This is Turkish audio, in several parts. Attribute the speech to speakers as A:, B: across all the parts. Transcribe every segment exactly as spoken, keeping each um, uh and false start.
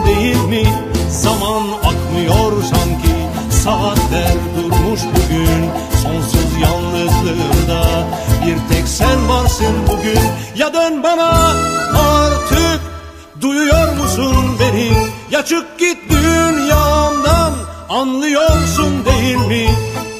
A: değil mi? Zaman akmıyor sanki, saatler durmuş bugün. Sonsuz yalnızlığımda bir tek sen varsın bugün. Ya dön bana artık, duyuyor musun beni? Ya çık git dünyamdan, anlıyorsun değil mi?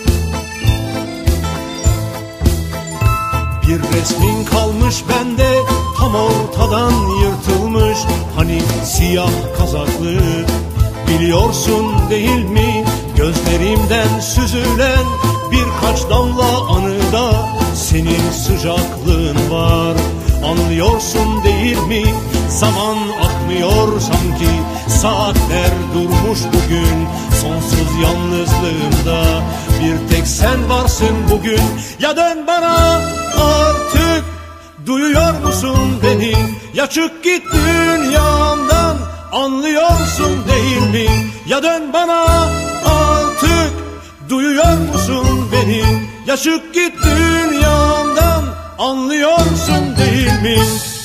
A: Bir resmin kalmış bende, tam ortadan yırtılmış. Hani siyah kazaklı, biliyorsun değil mi? Gözlerimden süzülen birkaç damla anıda senin sıcaklığın var, anlıyorsun değil mi? Zaman akmıyor sanki, saatler durmuş bugün. Sonsuz yalnızlığımda bir tek sen varsın bugün. Ya dön bana artık, duyuyor musun beni? Ya çık git dünyamdan, anlıyorsun değil mi? Ya dön bana artık, duyuyor musun beni? Ya çık git dünyamdan, anlıyorsun değil mi?